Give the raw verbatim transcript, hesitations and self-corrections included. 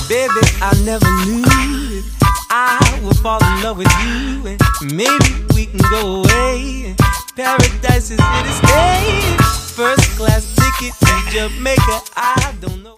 Baby, I never knew it. I would fall in love with you, and maybe we can go away. Paradise is here to stay. First class ticket to Jamaica. I don't know.